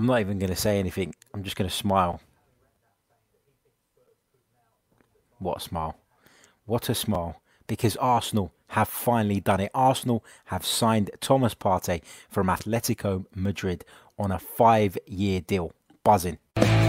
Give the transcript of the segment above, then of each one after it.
not even going to say anything. I'm just going to smile. What a smile. What a smile. Because Arsenal have finally done it. Arsenal have signed Thomas Partey from Atletico Madrid on a 5-year deal. Buzzing.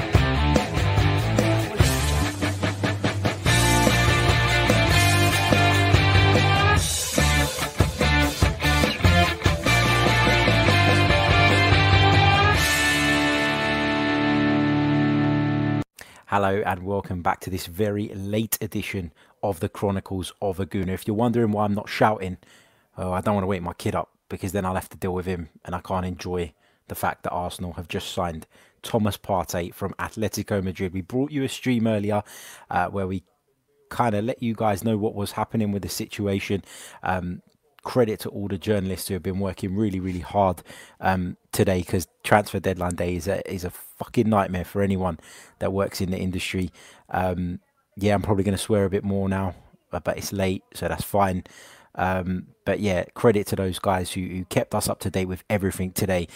Hello and welcome back to this very late edition of the Chronicles of a Gooner. If you're wondering why I'm not shouting, I don't want to wake my kid up because then I'll have to deal with him and I can't enjoy the fact that Arsenal have just signed Thomas Partey from Atletico Madrid. We brought you a stream earlier where we kind of let you guys know what was happening with the situation. Credit to all the journalists who have been working really hard today, because transfer deadline day is a fucking nightmare for anyone that works in the industry. Yeah, I'm probably going to swear a bit more now, but it's late, so that's fine. But yeah, credit to those guys who kept us up to date with everything today.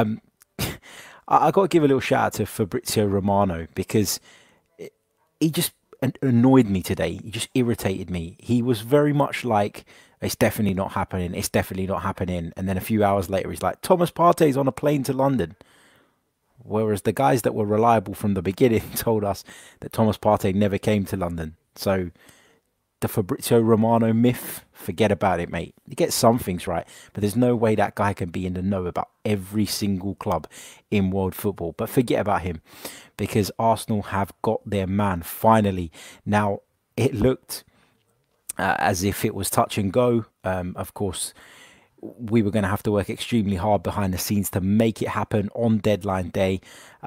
I got to give a little shout out to Fabrizio Romano, because he just annoyed me today. He just irritated me. He was very much like, it's definitely not happening. It's definitely not happening. And then a few hours later, he's like, Thomas Partey's on a plane to London. Whereas the guys that were reliable from the beginning told us that Thomas Partey never came to London. So the Fabrizio Romano myth, forget about it, mate. He gets some things right, but there's no way that guy can be in the know about every single club in world football. But forget about him, because Arsenal have got their man finally. Now, it looked as if it was touch and go. Of course, we were going to have to work extremely hard behind the scenes to make it happen on deadline day.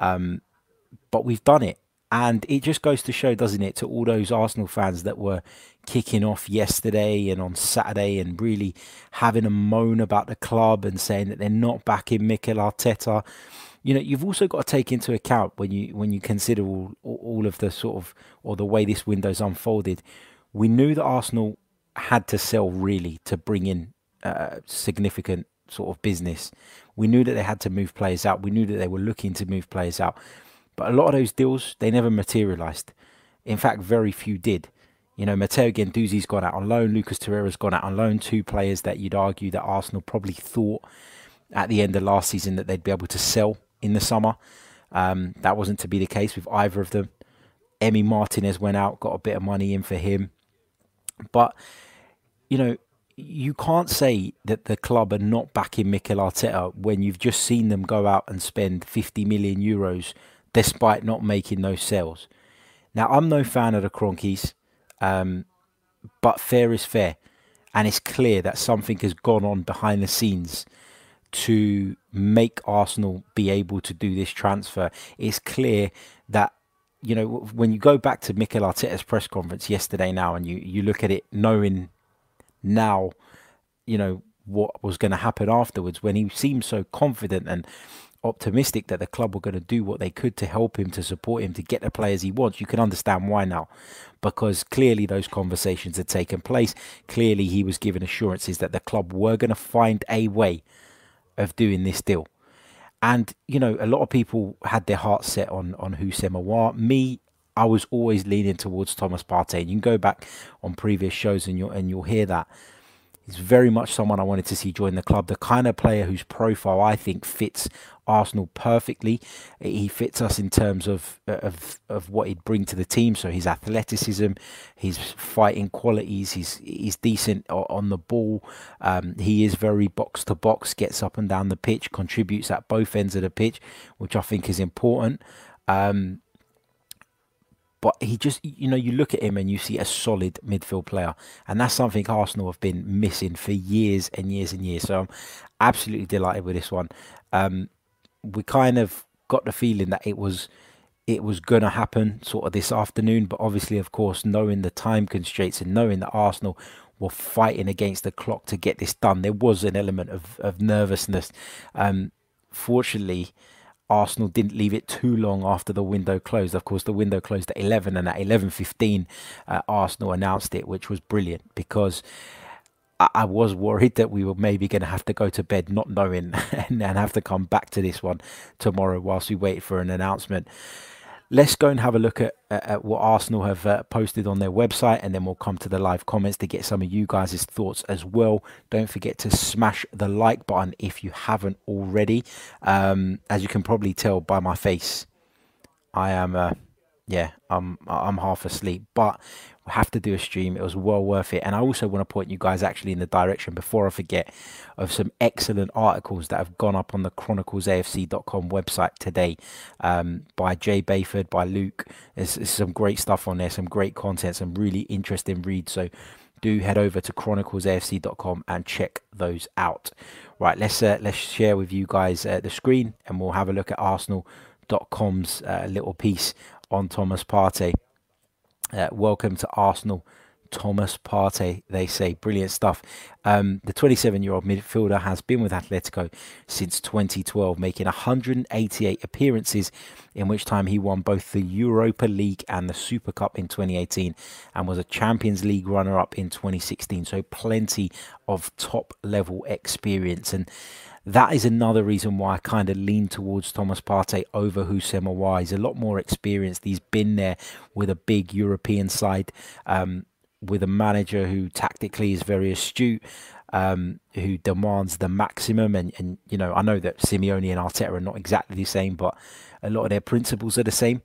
But we've done it. And it just goes to show, doesn't it, to all those Arsenal fans that were kicking off yesterday and on Saturday and really having a moan about the club and saying that they're not backing Mikel Arteta. You know, you've also got to take into account when you consider all of the sort of, or the way this window's unfolded. We knew that Arsenal had to sell really to bring in significant sort of business. We knew that they had to move players out. We knew that they were looking to move players out. But a lot of those deals, they never materialised. In fact, very few did. You know, Matteo Guendouzi's gone out on loan. Lucas Torreira's gone out on loan. Two players that you'd argue that Arsenal probably thought at the end of last season that they'd be able to sell in the summer. That wasn't to be the case with either of them. Emi Martinez went out, got a bit of money in for him. But, you know, you can't say that the club are not backing Mikel Arteta when you've just seen them go out and spend 50 million euros despite not making those sales. Now, I'm no fan of the Cronkies, but fair is fair. And it's clear that something has gone on behind the scenes to make Arsenal be able to do this transfer. It's clear that, you know, when you go back to Mikel Arteta's press conference yesterday now, and you look at it knowing now, you know, what was going to happen afterwards, when he seemed so confident and optimistic that the club were going to do what they could to help him, to support him, to get the players he wants, you can understand why now. Because clearly those conversations had taken place. Clearly he was given assurances that the club were going to find a way of doing this deal. And, you know, a lot of people had their hearts set on Houssem Aouar. Me, I was always leaning towards Thomas Partey. And you can go back on previous shows and you'll hear that. He's very much someone I wanted to see join the club. The kind of player whose profile I think fits Arsenal perfectly. He fits us in terms of what he'd bring to the team. So his athleticism, his fighting qualities, he's decent on the ball. He is very box to box, gets up and down the pitch, contributes at both ends of the pitch, which I think is important. But he just, you know, you look at him and you see a solid midfield player. And that's something Arsenal have been missing for years and years and years. So I'm absolutely delighted with this one. We kind of got the feeling that it was going to happen sort of this afternoon. But obviously, of course, knowing the time constraints and knowing that Arsenal were fighting against the clock to get this done, there was an element of nervousness. Fortunately, Arsenal didn't leave it too long after the window closed. Of course, the window closed at 11, and at 11:15, Arsenal announced it, which was brilliant because I was worried that we were maybe going to have to go to bed not knowing and have to come back to this one tomorrow whilst we wait for an announcement. Let's go and have a look at what Arsenal have posted on their website, and then we'll come to the live comments to get some of you guys' thoughts as well. Don't forget to smash the like button if you haven't already. As you can probably tell by my face, I am, yeah, I'm half asleep, but we have to do a stream. It was well worth it. And I also want to point you guys actually in the direction, before I forget, of some excellent articles that have gone up on the chroniclesafc.com website today, by Jay Bayford, by Luke. There's some great stuff on there, some great content, some really interesting reads. So do head over to chroniclesafc.com and check those out. Right, let's share with you guys the screen, and we'll have a look at Arsenal.com's little piece on Thomas Partey. Welcome to Arsenal, Thomas Partey, they say. Brilliant stuff. The 27-year-old midfielder has been with Atletico since 2012, making 188 appearances, in which time he won both the Europa League and the Super Cup in 2018, and was a Champions League runner-up in 2016. So plenty of top-level experience. And that is another reason why I kind of lean towards Thomas Partey over Houssem Aouar. He's a lot more experienced. He's been there with a big European side, with a manager who tactically is very astute, who demands the maximum. And you know, I know that Simeone and Arteta are not exactly the same, but a lot of their principles are the same.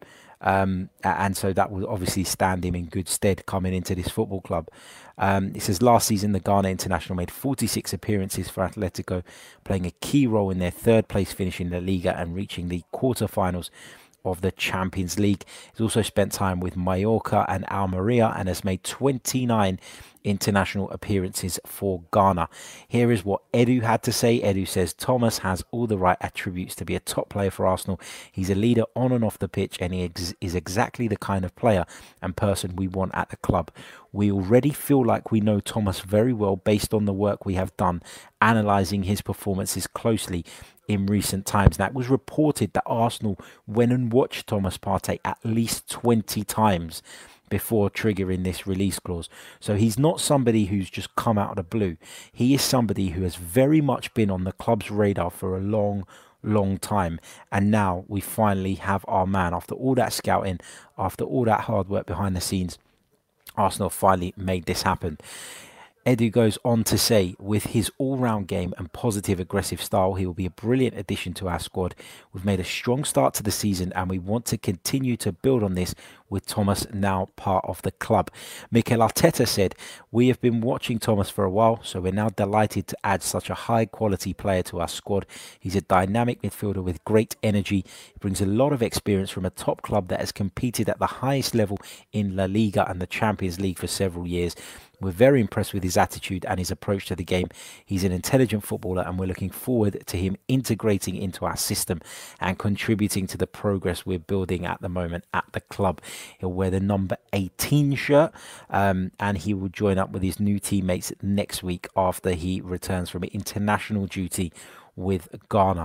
And so that will obviously stand him in good stead coming into this football club. It says last season the Ghana international made 46 appearances for Atletico, playing a key role in their third place finish in La Liga and reaching the quarterfinals of the Champions League. He's also spent time with Mallorca and Almeria and has made 29 international appearances for Ghana. Here is what Edu had to say. Edu says Thomas has all the right attributes to be a top player for Arsenal. He's a leader on and off the pitch, and he is exactly the kind of player and person we want at the club. We already feel like we know Thomas very well based on the work we have done analysing his performances closely in recent times. Now, it was reported that Arsenal went and watched Thomas Partey at least 20 times before triggering this release clause. So he's not somebody who's just come out of the blue. He is somebody who has very much been on the club's radar for a long time, and now we finally have our man. After all that scouting, after all that hard work behind the scenes, Arsenal finally made this happen. Edu goes on to say, with his all-round game and positive aggressive style, he will be a brilliant addition to our squad. We've made a strong start to the season and we want to continue to build on this with Thomas now part of the club. Mikel Arteta said, we have been watching Thomas for a while, so we're now delighted to add such a high-quality player to our squad. He's a dynamic midfielder with great energy. He brings a lot of experience from a top club that has competed at the highest level in La Liga and the Champions League for several years. We're very impressed with his attitude and his approach to the game. He's an intelligent footballer and we're looking forward to him integrating into our system and contributing to the progress we're building at the moment at the club. He'll wear the number 18 shirt, and he will join up with his new teammates next week after he returns from international duty with Ghana.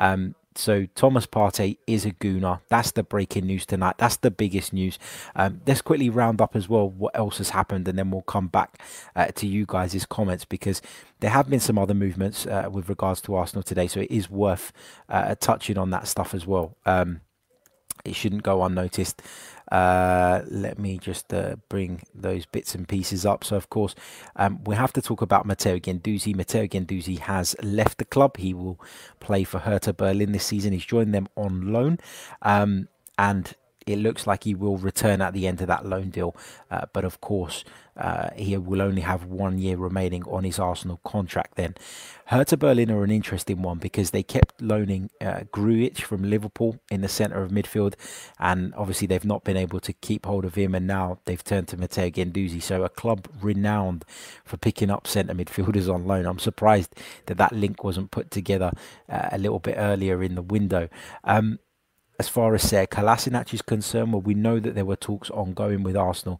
So Thomas Partey is a Gooner. That's the breaking news tonight. That's the biggest news. Let's quickly round up as well what else has happened, and then we'll come back to you guys' comments, because there have been some other movements with regards to Arsenal today, so it is worth touching on that stuff as well. It shouldn't go unnoticed. Let me just bring those bits and pieces up. So, of course, we have to talk about Matteo Guendouzi. Matteo Guendouzi has left the club. He will play for Hertha Berlin this season. He's joined them on loan, and it looks like he will return at the end of that loan deal. But, of course, he will only have 1 year remaining on his Arsenal contract then. Hertha Berlin are an interesting one because they kept loaning Grujic from Liverpool in the centre of midfield, and obviously they've not been able to keep hold of him, and now they've turned to Matteo Guendouzi. So a club renowned for picking up centre midfielders on loan. I'm surprised that that link wasn't put together a little bit earlier in the window. As far as Kolasinac is concerned, well, we know that there were talks ongoing with Arsenal,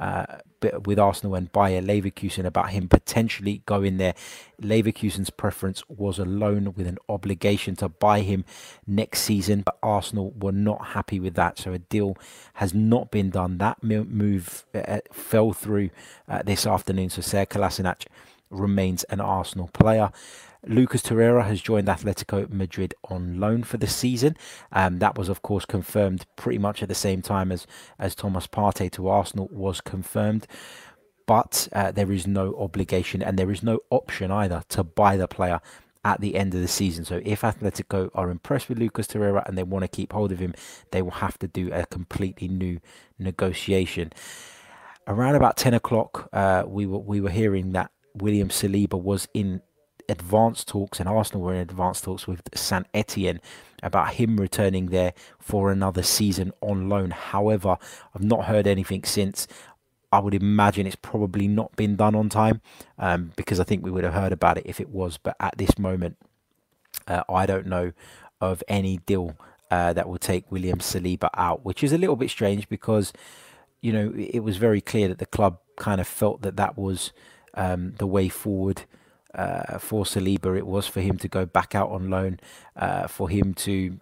and Bayer Leverkusen about him potentially going there. Leverkusen's preference was a loan with an obligation to buy him next season, but Arsenal were not happy with that, so a deal has not been done. That move fell through this afternoon, so Kolasinac remains an Arsenal player. Lucas Torreira has joined Atletico Madrid on loan for the season. That was, of course, confirmed pretty much at the same time as Thomas Partey to Arsenal was confirmed. But there is no obligation and there is no option either to buy the player at the end of the season. So if Atletico are impressed with Lucas Torreira and they want to keep hold of him, they will have to do a completely new negotiation. Around about 10 o'clock, we were hearing that William Saliba was in advanced talks, and Arsenal were in advanced talks with Saint Etienne about him returning there for another season on loan. However, I've not heard anything since. I would imagine it's probably not been done on time, because I think we would have heard about it if it was. But at this moment, I don't know of any deal that will take William Saliba out, which is a little bit strange because, you know, it was very clear that the club kind of felt that that was the way forward for Saliba. It was for him to go back out on loan, for him to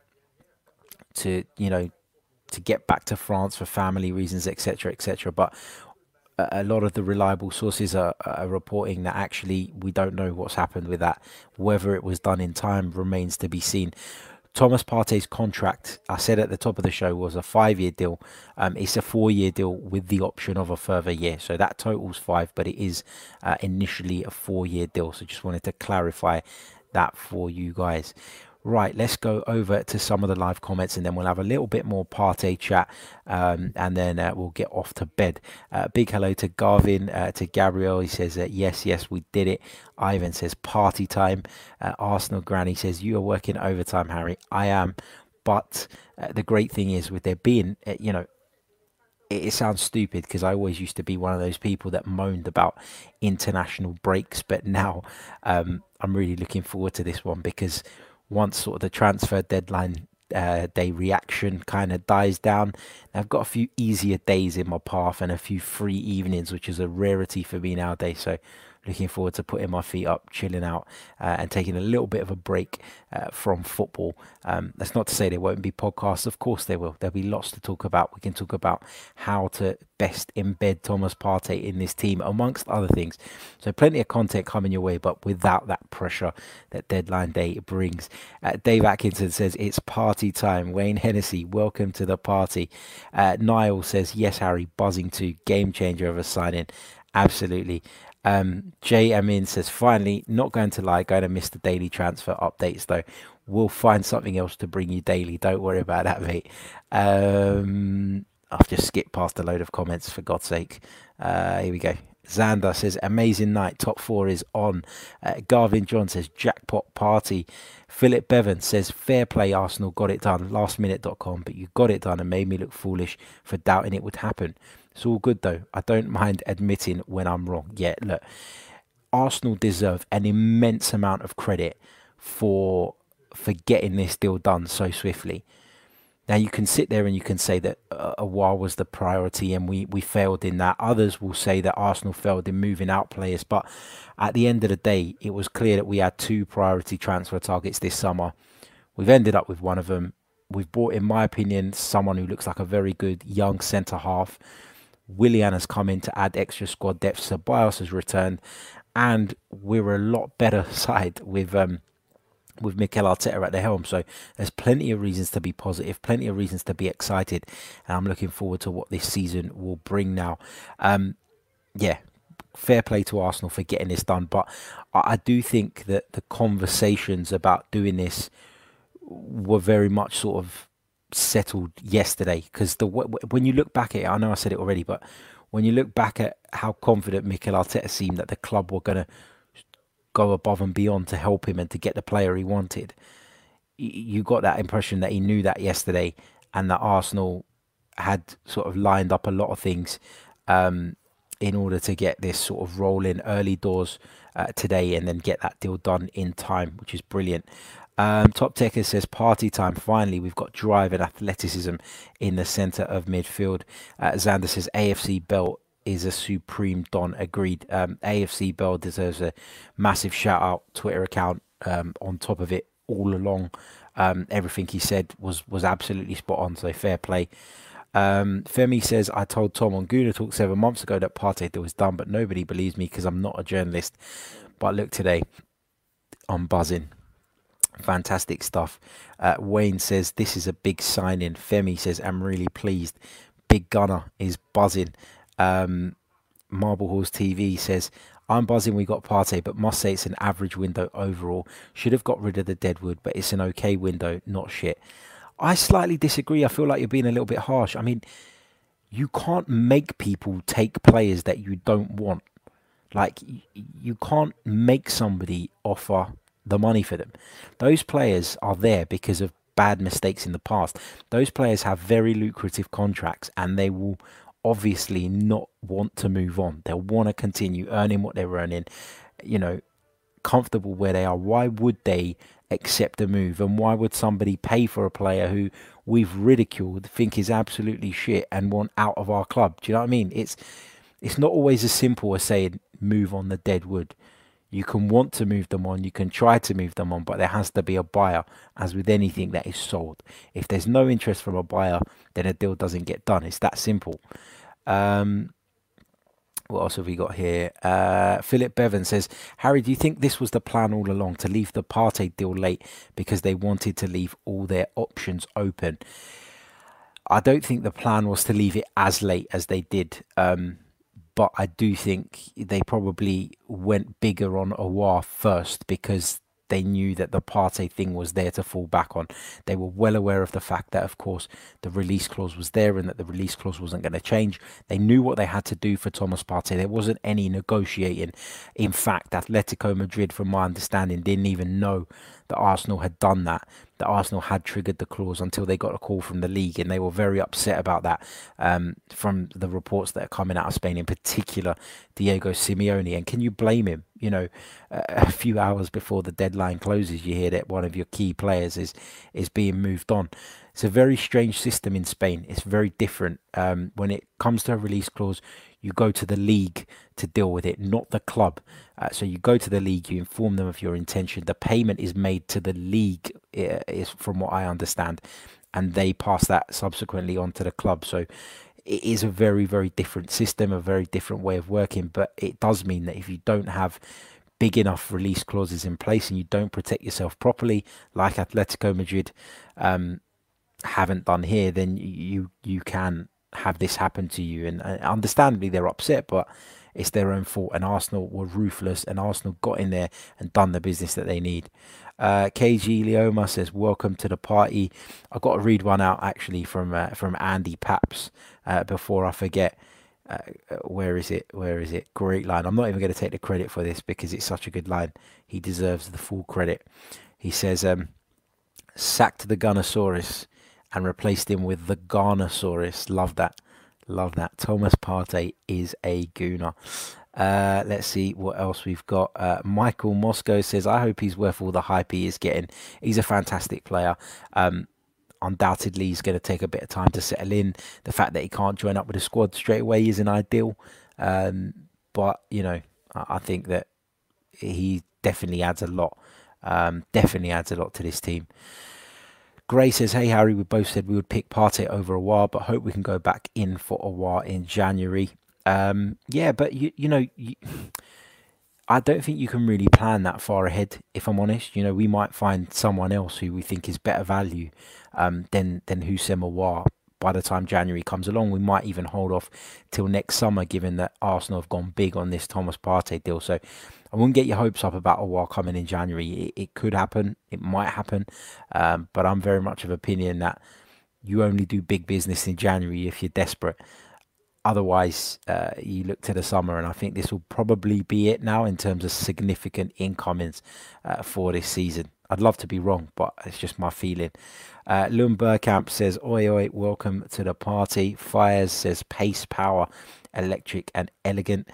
get back to France for family reasons, etc., etc. But a lot of the reliable sources are reporting that actually we don't know what's happened with that. Whether it was done in time remains to be seen. Thomas Partey's contract, I said at the top of the show, was a 5-year deal. It's a 4-year deal with the option of a further year. So that totals 5, but it is initially a 4-year deal. So just wanted to clarify that for you guys. Right, let's go over to some of the live comments and then we'll have a little bit more Partey chat, and then we'll get off to bed. Big hello to Garvin, to Gabriel. He says, yes, we did it. Ivan says, party time. Arsenal Granny says, you are working overtime, Harry. I am. But the great thing is with there being, it sounds stupid because I always used to be one of those people that moaned about international breaks. But now I'm really looking forward to this one because once sort of the transfer deadline day reaction kind of dies down, I've got a few easier days in my path and a few free evenings, which is a rarity for me nowadays. So looking forward to putting my feet up, chilling out, and taking a little bit of a break from football. That's not to say there won't be podcasts. Of course there will. There'll be lots to talk about. We can talk about how to best embed Thomas Partey in this team, amongst other things. So plenty of content coming your way, but without that pressure that deadline day brings. Dave Atkinson says, it's party time. Wayne Hennessy, welcome to the party. Niall says, yes, Harry, buzzing too. Game changer of a signing. Absolutely. Jay Amin says, finally, not going to lie, going to miss the daily transfer updates though. We'll find something else to bring you daily. Don't worry about that, mate. I've just skipped past a load of comments, for God's sake. Here we go. Xander says, amazing night. Top 4 is on. Garvin John says, jackpot party. Philip Bevan says, fair play, Arsenal got it done. Lastminute.com, but you got it done and made me look foolish for doubting it would happen. It's all good though. I don't mind admitting when I'm wrong. Yeah, look, Arsenal deserve an immense amount of credit for getting this deal done so swiftly. Now you can sit there and you can say that Aouar was the priority and we failed in that. Others will say that Arsenal failed in moving out players. But at the end of the day, it was clear that we had 2 priority transfer targets this summer. We've ended up with one of them. We've brought, in my opinion, someone who looks like a very good young centre half. Willian has come in to add extra squad depth. Ceballos has returned, and we're a lot better side with Mikel Arteta at the helm. So there's plenty of reasons to be positive, plenty of reasons to be excited, and I'm looking forward to what this season will bring now. Yeah, fair play to Arsenal for getting this done, but I do think that the conversations about doing this were very much sort of settled yesterday, because when you look back at it, I know I said it already, but when you look back at how confident Mikel Arteta seemed that the club were going to go above and beyond to help him and to get the player he wanted, you got that impression that he knew that yesterday, and that Arsenal had sort of lined up a lot of things in order to get this sort of roll in early doors today and then get that deal done in time, which is brilliant. Top Techer says, party time, finally. We've got drive and athleticism in the centre of midfield. Xander says, AFC Bell is a supreme don. Agreed. AFC Bell deserves a massive shout out. Twitter account on top of it all along. Everything he said was absolutely spot on, so fair play. Femi says, I told Tom on Gooner Talk 7 months ago that Partey deal was done, but nobody believes me because I'm not a journalist. But look, today I'm buzzing. Fantastic stuff. Wayne says, this is a big signing. Femi says, I'm really pleased. Big Gunner is buzzing. Marble Halls TV says, I'm buzzing we got Partey, but must say it's an average window overall. Should have got rid of the Deadwood, but it's an okay window, not shit. I slightly disagree. I feel like you're being a little bit harsh. I mean, you can't make people take players that you don't want. Like, you can't make somebody offer the money for them. Those players are there because of bad mistakes in the past. Those players have very lucrative contracts and they will obviously not want to move on. They'll want to continue earning what they're earning, you know, comfortable where they are. Why would they accept a move? And why would somebody pay for a player who we've ridiculed, think is absolutely shit and want out of our club? Do you know what I mean? It's not always as simple as saying move on the Deadwood. You can want to move them on, you can try to move them on, but there has to be a buyer, as with anything that is sold. If there's no interest from a buyer, then a deal doesn't get done. It's that simple. What else have we got here? Philip Bevan says, Harry, do you think this was the plan all along, to leave the Partey deal late because they wanted to leave all their options open? I don't think the plan was to leave it as late as they did. But I do think they probably went bigger on Aouar first because they knew that the Partey thing was there to fall back on. They were well aware of the fact that, of course, the release clause was there and that the release clause wasn't going to change. They knew what they had to do for Thomas Partey. There wasn't any negotiating. In fact, Atletico Madrid, from my understanding, didn't even know that Arsenal had done that. That Arsenal had triggered the clause until they got a call from the league, and they were very upset about that. From the reports that are coming out of Spain, in particular, Diego Simeone. And can you blame him? You know, a few hours before the deadline closes, you hear that one of your key players is being moved on. It's a very strange system in Spain. It's very different. When it comes to a release clause, you go to the league to deal with it, not the club. So you go to the league, you inform them of your intention. The payment is made to the league, is from what I understand, and they pass that subsequently on to the club. So it is a very, very different system, a very different way of working. But it does mean that if you don't have big enough release clauses in place and you don't protect yourself properly, like Atletico Madrid haven't done here, then you can have this happen to you. And understandably, they're upset, but it's their own fault. And Arsenal were ruthless, and Arsenal got in there and done the business that they need. KG Leoma says, welcome to the party. I've got to read one out actually from Andy Paps before I forget. Where is it? Great line. I'm not even going to take the credit for this because it's such a good line. He deserves the full credit. He says, sacked the Gunnosaurus and replaced him with the Garnosaurus. Love that. Thomas Partey is a gooner. Let's see what else we've got. Michael Moscow says, I hope he's worth all the hype he is getting. He's a fantastic player. Undoubtedly, he's going to take a bit of time to settle in. The fact that he can't join up with the squad straight away isn't ideal. But, you know, I think that he definitely adds a lot. Definitely adds a lot to this team. Gray says, hey Harry, we both said we would pick Partey over Aouar, but hope we can go back in for Aouar in January. Yeah, but you know, I don't think you can really plan that far ahead, if I'm honest. You know, we might find someone else who we think is better value than Houssem Aouar. By the time January comes along, we might even hold off till next summer, given that Arsenal have gone big on this Thomas Partey deal. So I wouldn't get your hopes up about Aouar coming in January. It could happen. It might happen. But I'm very much of opinion that you only do big business in January if you're desperate. Otherwise, you look to the summer, and I think this will probably be it now in terms of significant incomings for this season. I'd love to be wrong, but it's just my feeling. Lund Burkamp says, oi, oi, welcome to the party. Fires says, pace, power, electric and elegant.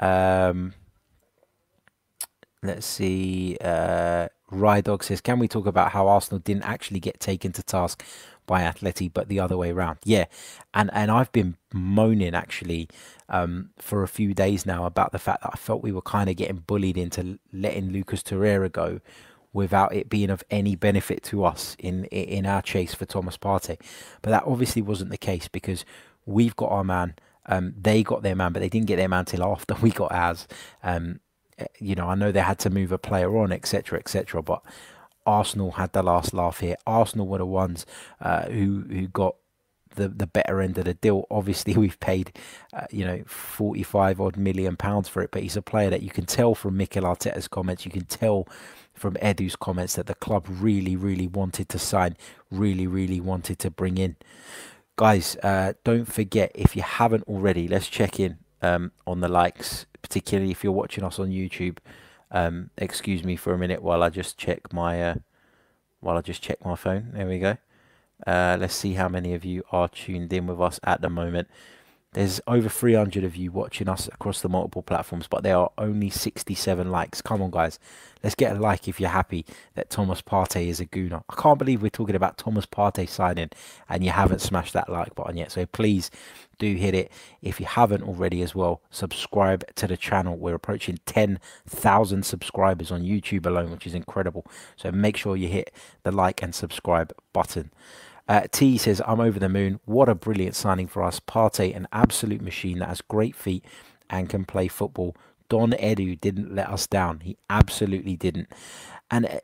Let's see. Rydog says, can we talk about how Arsenal didn't actually get taken to task by Atleti, but the other way around? Yeah, and I've been moaning actually for a few days now about the fact that I felt we were kind of getting bullied into letting Lucas Torreira go without it being of any benefit to us in our chase for Thomas Partey. But that obviously wasn't the case, because we've got our man. They got their man, but they didn't get their man till after we got ours. I know they had to move a player on, etc., etc. But Arsenal had the last laugh here. Arsenal were the ones who got the better end of the deal. Obviously, we've paid 45 odd million pounds for it, but he's a player that you can tell from Mikel Arteta's comments, you can tell from Edu's comments, that the club really, really wanted to sign, really, really wanted to bring in. Guys, don't forget, if you haven't already, let's check in on the likes, particularly if you're watching us on YouTube. Excuse me for a minute while I just check my phone. There we go. Let's see how many of you are tuned in with us at the moment. There's over 300 of you watching us across the multiple platforms, but there are only 67 likes. Come on, guys. Let's get a like if you're happy that Thomas Partey is a Gooner. I can't believe we're talking about Thomas Partey signing and you haven't smashed that like button yet. So please do hit it. If you haven't already as well, subscribe to the channel. We're approaching 10,000 subscribers on YouTube alone, which is incredible. So make sure you hit the like and subscribe button. T says, I'm over the moon. What a brilliant signing for us. Partey, an absolute machine that has great feet and can play football. Don Edu didn't let us down. He absolutely didn't. And,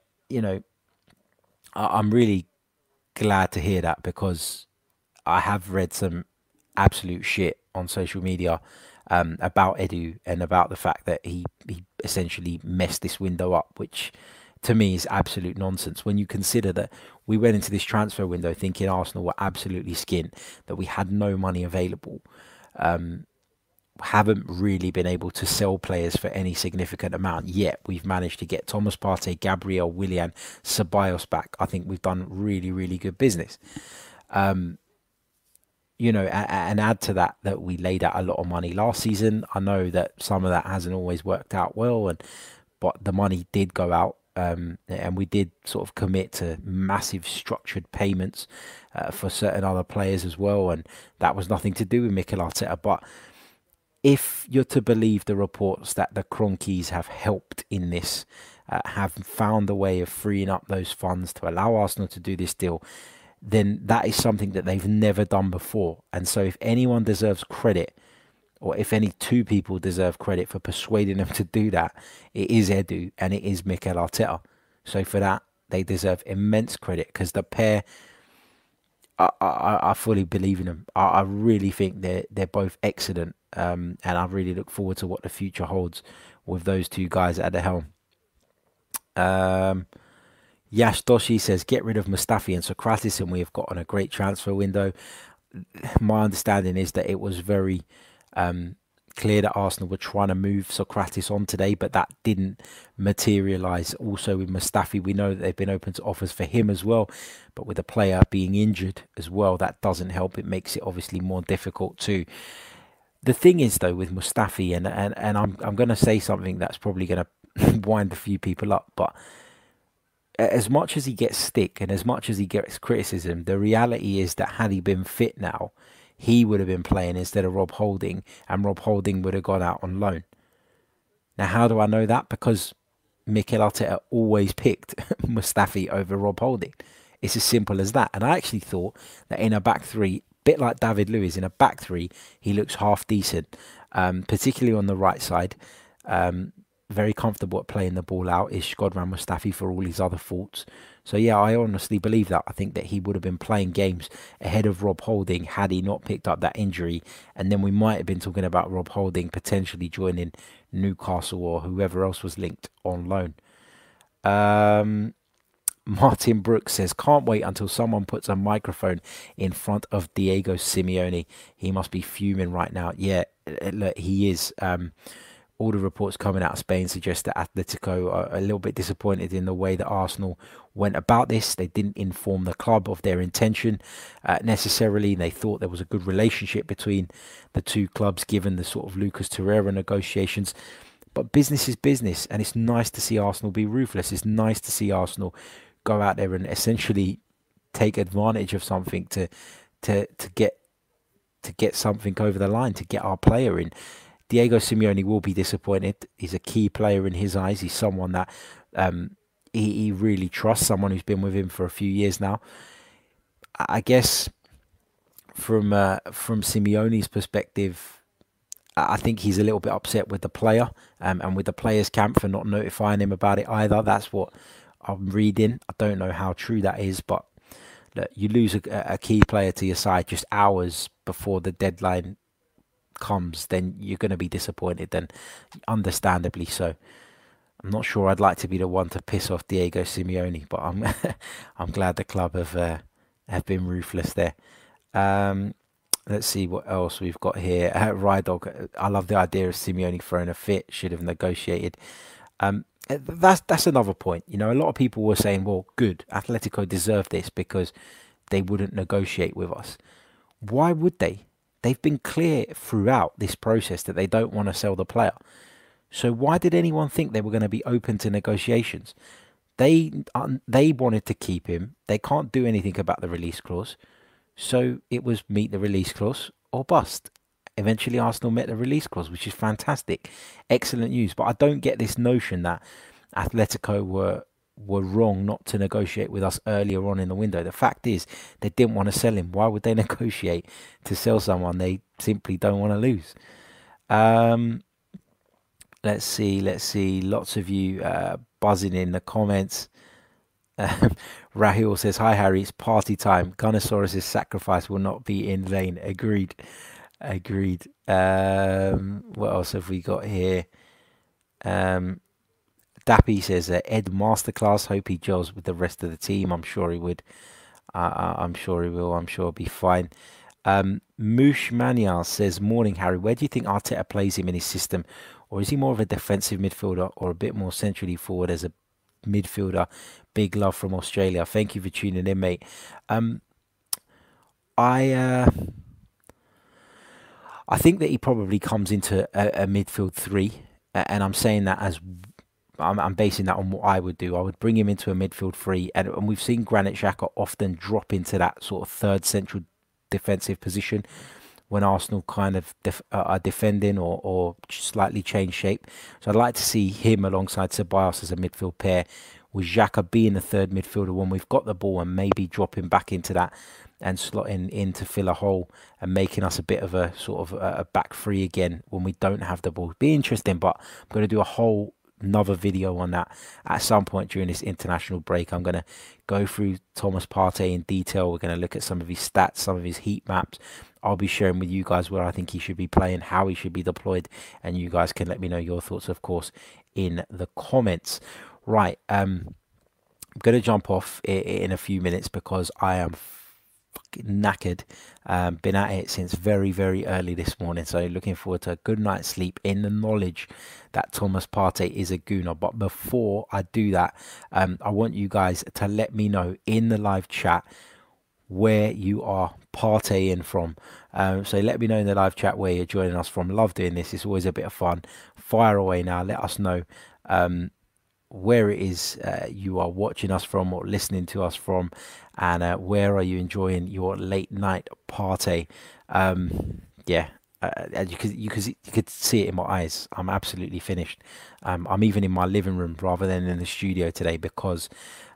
I'm really glad to hear that, because I have read some absolute shit on social media about Edu and about the fact that he essentially messed this window up, which to me is absolute nonsense when you consider that we went into this transfer window thinking Arsenal were absolutely skint, that we had no money available, haven't really been able to sell players for any significant amount, yet we've managed to get Thomas Partey, Gabriel, Willian, Ceballos back. I think we've done really, really good business. And add to that we laid out a lot of money last season. I know that some of that hasn't always worked out well, but the money did go out. And we did sort of commit to massive structured payments for certain other players as well, and that was nothing to do with Mikel Arteta. But if you're to believe the reports that the Kroenkes have helped in this, have found a way of freeing up those funds to allow Arsenal to do this deal, then that is something that they've never done before. And so if anyone deserves credit, or if any two people deserve credit for persuading them to do that, it is Edu and it is Mikel Arteta. So for that, they deserve immense credit, because the pair, I fully believe in them. I really think they're both excellent, and I really look forward to what the future holds with those two guys at the helm. Yash Doshi says, get rid of Mustafi and Sokratis and we have gotten a great transfer window. My understanding is that it was very clear that Arsenal were trying to move Sokratis on today, but that didn't materialise. Also with Mustafi, we know that they've been open to offers for him as well, but with the player being injured as well, that doesn't help. It makes it obviously more difficult too. The thing is though with Mustafi, and I'm going to say something that's probably going to wind a few people up, but as much as he gets stick and as much as he gets criticism, the reality is that had he been fit now, he would have been playing instead of Rob Holding, and Rob Holding would have gone out on loan. Now, how do I know that? Because Mikel Arteta always picked Mustafi over Rob Holding. It's as simple as that. And I actually thought that in a back three, bit like David Luiz, in a back three, he looks half decent, particularly on the right side. Very comfortable at playing the ball out is Shkodran Mustafi, for all his other faults. So yeah, I honestly believe that. I think that he would have been playing games ahead of Rob Holding had he not picked up that injury, and then we might have been talking about Rob Holding potentially joining Newcastle or whoever else was linked on loan. Martin Brooks says, can't wait until someone puts a microphone in front of Diego Simeone. He must be fuming right now. Yeah, look, he is. All the reports coming out of Spain suggest that Atletico are a little bit disappointed in the way that Arsenal went about this. They didn't inform the club of their intention necessarily. They thought there was a good relationship between the two clubs, given the sort of Lucas Torreira negotiations. But business is business, and it's nice to see Arsenal be ruthless. It's nice to see Arsenal go out there and essentially take advantage of something to get something over the line, to get our player in. Diego Simeone will be disappointed. He's a key player in his eyes. He's someone that he really trusts someone who's been with him for a few years now. I guess from Simeone's perspective, I think he's a little bit upset with the player, and with the players' camp for not notifying him about it either. That's what I'm reading. I don't know how true that is, but look, you lose a key player to your side just hours before the deadline comes, then you're going to be disappointed, and understandably so. I'm not sure I'd like to be the one to piss off Diego Simeone, but I'm I'm glad the club have been ruthless there. Um, let's see what else we've got here. Rydog, I love the idea of Simeone throwing a fit. Should have negotiated. That's another point. You know, a lot of people were saying, "Well, good, Atletico deserve this because they wouldn't negotiate with us." Why would they? They've been clear throughout this process that they don't want to sell the player. So why did anyone think they were going to be open to negotiations? They wanted to keep him. They can't do anything about the release clause. So it was meet the release clause or bust. Eventually, Arsenal met the release clause, which is fantastic. Excellent news. But I don't get this notion that Atletico were wrong not to negotiate with us earlier on in the window. The fact is, they didn't want to sell him. Why would they negotiate to sell someone they simply don't want to lose? Um, let's see. Lots of you buzzing in the comments. Rahul says, "Hi Harry, it's party time. Gunnosaurus' sacrifice will not be in vain." Agreed. Agreed. What else have we got here? Um, Dappy says, "Ed masterclass. Hope he gels with the rest of the team." I'm sure he would. I'm sure he will. I'm sure he'll be fine. Moosh Manial says, "Morning Harry. Where do you think Arteta plays him in his system, or is he more of a defensive midfielder or a bit more centrally forward as a midfielder? Big love from Australia." Thank you for tuning in, mate. Um, I I think that he probably comes into a midfield three, and I'm saying that as I'm basing that on what I would do. I would bring him into a midfield three, and we've seen Granit Xhaka often drop into that sort of third central defensive position when Arsenal kind of are defending or slightly change shape. So I'd like to see him alongside Ceballos as a midfield pair, with Xhaka being the third midfielder when we've got the ball, and maybe dropping back into that and slotting in to fill a hole and making us a bit of a sort of a back three again when we don't have the ball. Be interesting, but I'm going to do a whole another video on that at some point during this international break. I'm going to go through Thomas Partey in detail. We're going to look at some of his stats, some of his heat maps. I'll be sharing with you guys where I think he should be playing, how he should be deployed, and you guys can let me know your thoughts, of course, in the comments. Right, I'm going to jump off in a few minutes because I am fucking knackered. Been at it since very, very early this morning, so looking forward to a good night's sleep in the knowledge that Thomas Partey is a gooner. But before I do that, I want you guys to let me know in the live chat where you are partying from. So let me know in the live chat where you're joining us from. Love doing this. It's always a bit of fun. Fire away now. Let us know where it is you are watching us from or listening to us from, and where are you enjoying your late night party. Yeah, as you could see it in my eyes. I'm absolutely finished. I'm even in my living room rather than in the studio today because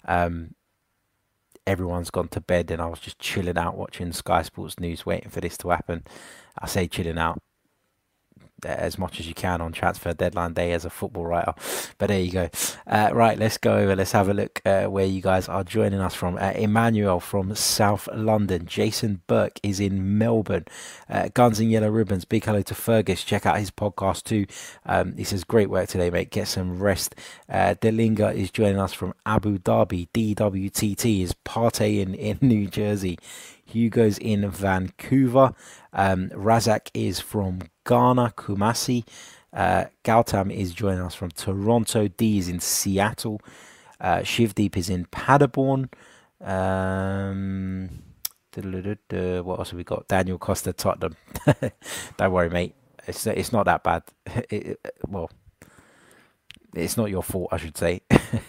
everyone's gone to bed, and I was just chilling out watching Sky Sports News waiting for this to happen. I say chilling out as much as you can on transfer deadline day as a football writer, but there you go. Right, let's go over, let's have a look where you guys are joining us from. Emmanuel from South London. Jason Burke is in Melbourne. Guns and Yellow Ribbons, big hello to Fergus. Check out his podcast too. He says great work today, mate, get some rest. Delinga is joining us from Abu Dhabi. DWTT is partying in New Jersey. Hugo's in Vancouver. Razak is from Ghana, Kumasi. Gautam is joining us from Toronto. D is in Seattle. Shivdeep is in Paderborn. What else have we got? Daniel Costa, Tottenham. Don't worry, mate. It's not that bad. Well, it's not your fault, I should say.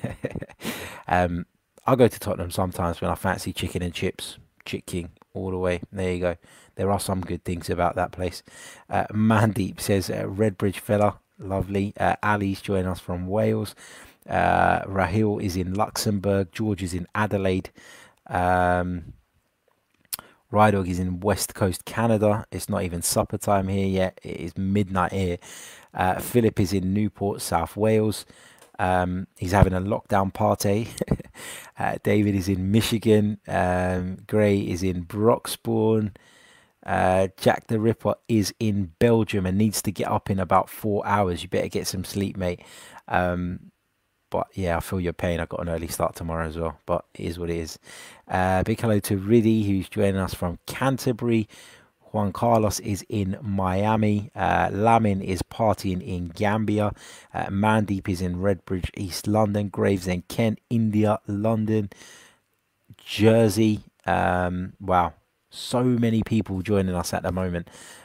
I'll go to Tottenham sometimes when I fancy chicken and chips. Chicken all the way. There you go. There are some good things about that place. Mandeep says Redbridge fella, lovely. Ali's joining us from Wales. Rahil is in Luxembourg. George is in Adelaide. Um, Rydog is in West Coast Canada. It's not even supper time here yet. It is midnight here. Philip is in Newport, South Wales. He's having a lockdown party. David is in Michigan. Gray is in Broxbourne. Jack the Ripper is in Belgium and needs to get up in about 4 hours. You better get some sleep, mate. But yeah, I feel your pain. I got an early start tomorrow as well, but it is what it is. Big hello to Riddy, who's joining us from Canterbury. Juan Carlos is in Miami. Lamin is partying in Gambia. Mandeep is in Redbridge, East London. Gravesend, Kent, India, London, Jersey. Wow, so many people joining us at the moment.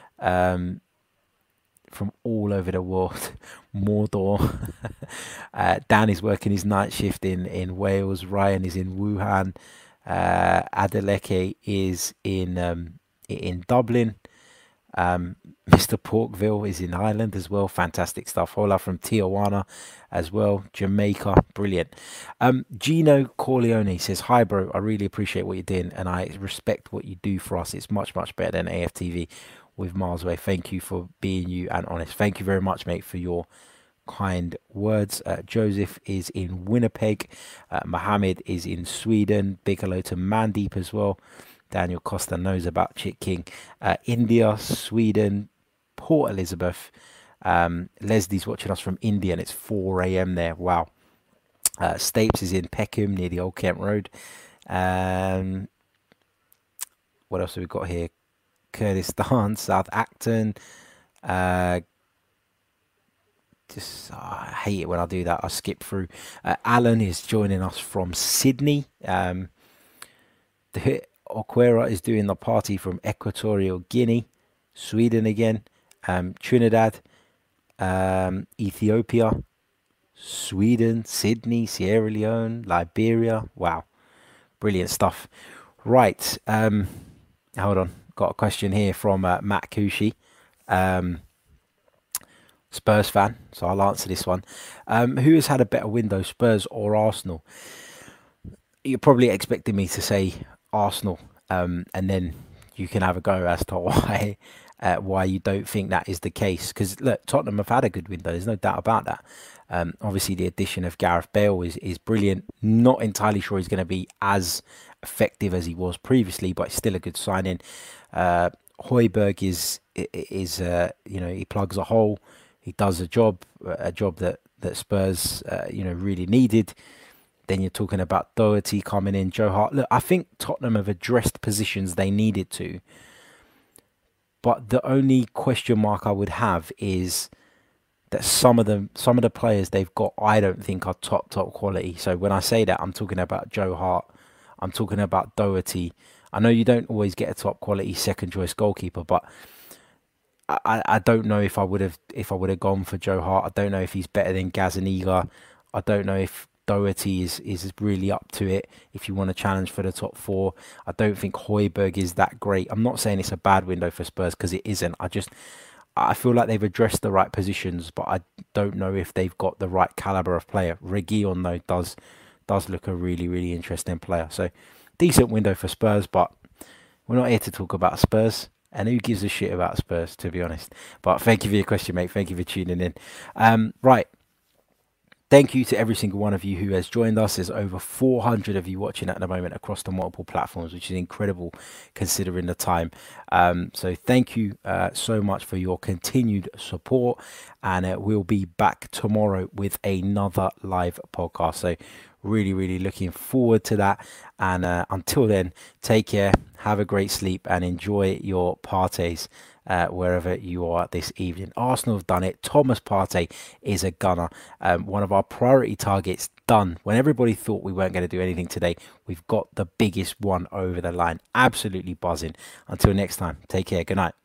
From all over the world. Mordor. Dan is working his night shift in Wales. Ryan is in Wuhan. Adeleke is in Dublin. Mr. Porkville is in Ireland as well. Fantastic stuff. Hola from Tijuana as well. Jamaica. Brilliant. Gino Corleone says, hi, bro. I really appreciate what you're doing and I respect what you do for us. It's much, much better than AFTV with Miles Away. Thank you for being you and honest. Thank you very much, mate, for your kind words. Joseph is in Winnipeg. Mohammed is in Sweden. Big hello to Mandeep as well. Daniel Costa knows about Chit King. India, Sweden, Port Elizabeth. Leslie's watching us from India and it's 4 a.m. there. Wow. Stapes is in Peckham near the Old Kent Road. What else have we got here? Kurdistan, South Acton. I hate it when I do that. I skip through. Alan is joining us from Sydney. The Oquera is doing the party from Equatorial Guinea, Sweden again, Trinidad, Ethiopia, Sweden, Sydney, Sierra Leone, Liberia. Wow, brilliant stuff. Right, hold on. Got a question here from Matt Kushi, Spurs fan, so I'll answer this one. Who has had a better window, Spurs or Arsenal? You're probably expecting me to say Arsenal, and then you can have a go as to why you don't think that is the case. Because look, Tottenham have had a good window. There's no doubt about that. Obviously, the addition of Gareth Bale is brilliant. Not entirely sure he's going to be as effective as he was previously, but still a good signing. Højbjerg is he plugs a hole. He does a job that Spurs really needed. Then you're talking about Doherty coming in, Joe Hart. Look, I think Tottenham have addressed positions they needed to. But the only question mark I would have is that some of the players they've got, I don't think are top quality. So when I say that, I'm talking about Joe Hart. I'm talking about Doherty. I know you don't always get a top quality second choice goalkeeper, but I don't know if I would have gone for Joe Hart. I don't know if he's better than Gazaniga. I don't know if Doherty is really up to it if you want to challenge for the top four. I don't think Højbjerg is that great. I'm not saying it's a bad window for Spurs because it isn't. I feel like they've addressed the right positions, but I don't know if they've got the right caliber of player. Reguilon though does look a really, really interesting player. So decent window for Spurs, but we're not here to talk about Spurs. And who gives a shit about Spurs, to be honest? But thank you for your question, mate. Thank you for tuning in. Right. Thank you to every single one of you who has joined us. There's over 400 of you watching at the moment across the multiple platforms, which is incredible considering the time. So thank you so much for your continued support. And we'll be back tomorrow with another live podcast. So really, really looking forward to that. And until then, take care, have a great sleep and enjoy your parties. Wherever you are this evening. Arsenal have done it. Thomas Partey is a gunner. One of our priority targets done. When everybody thought we weren't going to do anything today, we've got the biggest one over the line. Absolutely buzzing. Until next time, take care. Good night.